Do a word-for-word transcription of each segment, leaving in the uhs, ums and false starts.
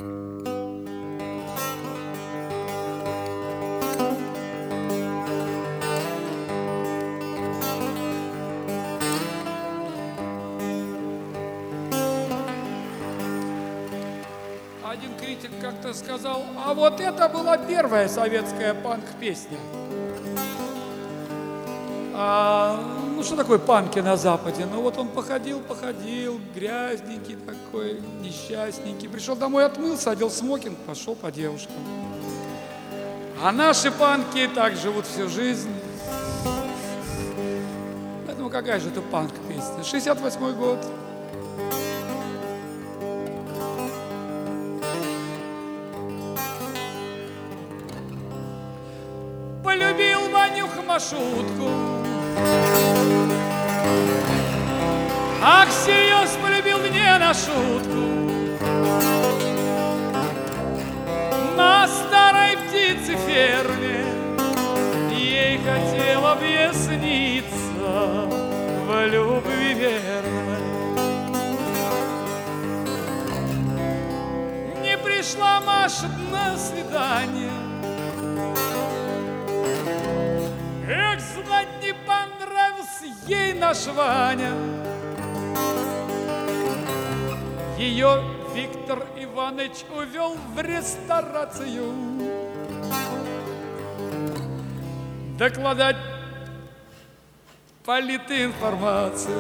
Один критик как-то сказал: а вот это была первая советская панк-песня. А, ну что такое панки на Западе? Ну вот он походил, походил, грязненький такой, несчастненький. Пришел домой, отмылся, одел смокинг, пошел по девушкам. А наши панки так живут всю жизнь. Поэтому какая же это панк-песня? шестьдесят восьмой год. Полюбил Ванюха маршрутку, ах, всерьез полюбил не на шутку. На старой птицеферме ей хотел объясниться в любви верной. Не пришла Маша на свидание, эх, знать не понравился ей наш Ваня. Ее Виктор Иванович увел в ресторацию докладать политинформацию.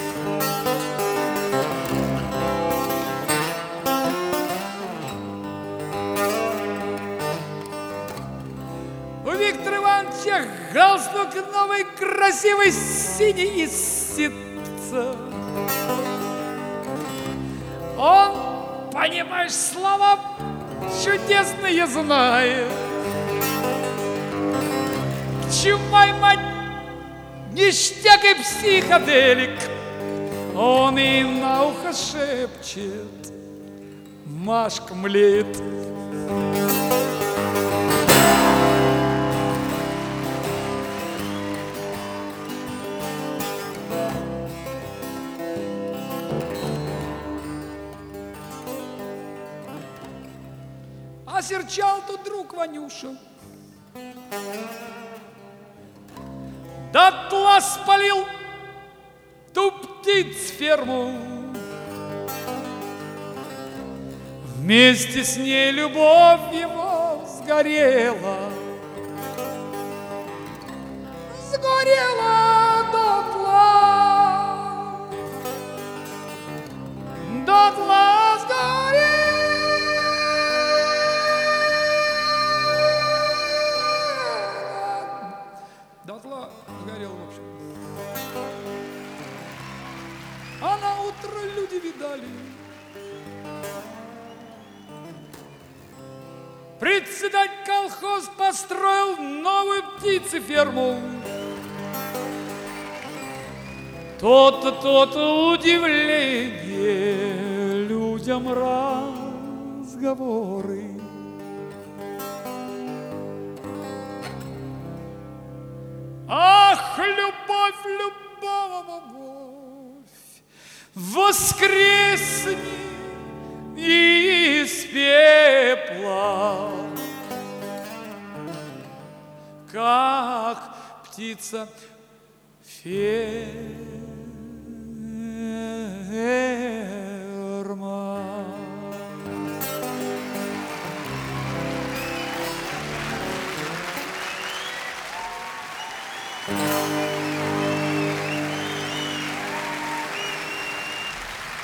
У Виктора Ивановича галстук новый, красивый, синий из ситца. Он, понимаешь, слова чудесные знает. Чумай, мать, ништяк и психоделик. Он и на ухо шепчет, Машка млеет. Осерчал тут друг Ванюша, дотла спалил ту птицферму. Вместе с ней любовь его сгорела, сгорела дотла, дотла сгорела. Дотла сгорела, в общем. А на утро люди видали, председатель колхоз построил новую птицеферму. То-то, то-то удивление, людям разговоры. Ах, любовь, любовь, воскресни из пепла, как птица ферма. Thank you.